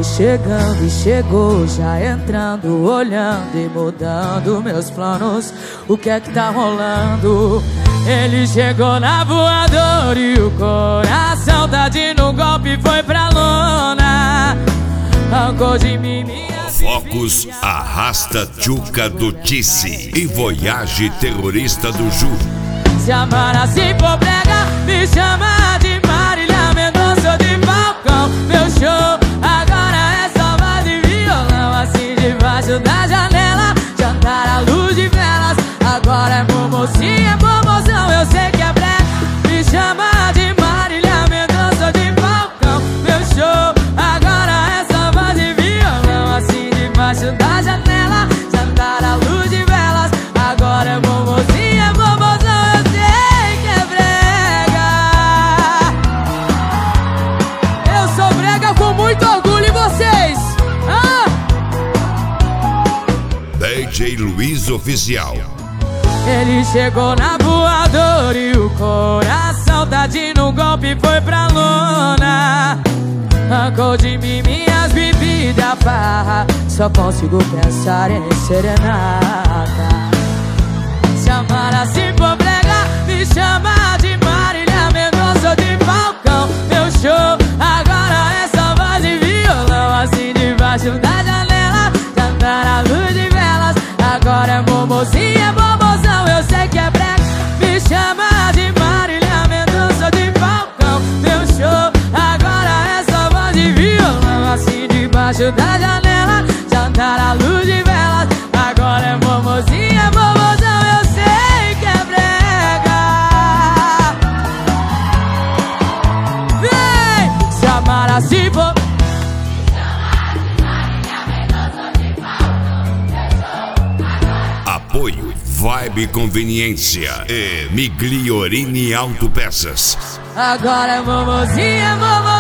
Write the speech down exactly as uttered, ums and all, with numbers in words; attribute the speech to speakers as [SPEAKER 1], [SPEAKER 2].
[SPEAKER 1] Tô chegando e chegou, já entrando, olhando e mudando meus planos. O que é que tá rolando? Ele chegou na voadora e o coração tá de no golpe, foi pra lona. Arrancou de mim minha
[SPEAKER 2] Focus arrasta Tchuca do Tice e Voyage terrorista do Ju.
[SPEAKER 1] Se amar assim for brega, me chama de Marília Mendonça de Falcão. Meu show agora é só voz e violão, assim debaixo da janela, jantar à luz de velas. Agora é momocinha, momozão, eu sei que é brega. Me chama de Marília Mendonça de Falcão. Meu show agora é só voz e violão, assim debaixo da janela, jantar à luz de velas. Agora é momocinha, momozão, eu sei que é brega. Eu sou brega com muito orgulho em vocês. Ah!
[SPEAKER 2] D J Luiz Oficial.
[SPEAKER 1] Ele chegou na voadora e o coração tá de no golpe, foi pra lona. Arrancou de mim minhas bebidas, farra, só consigo pensar em serenata. Se amar assim for brega, me chama de Marília Mendonça de Falcão. Meu show agora é só voz e violão, assim debaixo da janela, cantar à luz de velas. Agora é momocinha, momozão, eu sei que é brega. Me chama de Marília Mendonça de Falcão. Meu show agora é só voz e violão, assim debaixo da janela, jantar à luz de velas. Agora é momozinha, momozão, eu sei que é brega. Vem! Se amar assim for,
[SPEAKER 2] Apoio Vibe Conveniência e Migliorini Autopeças.
[SPEAKER 1] agora é momozinha, momozinha.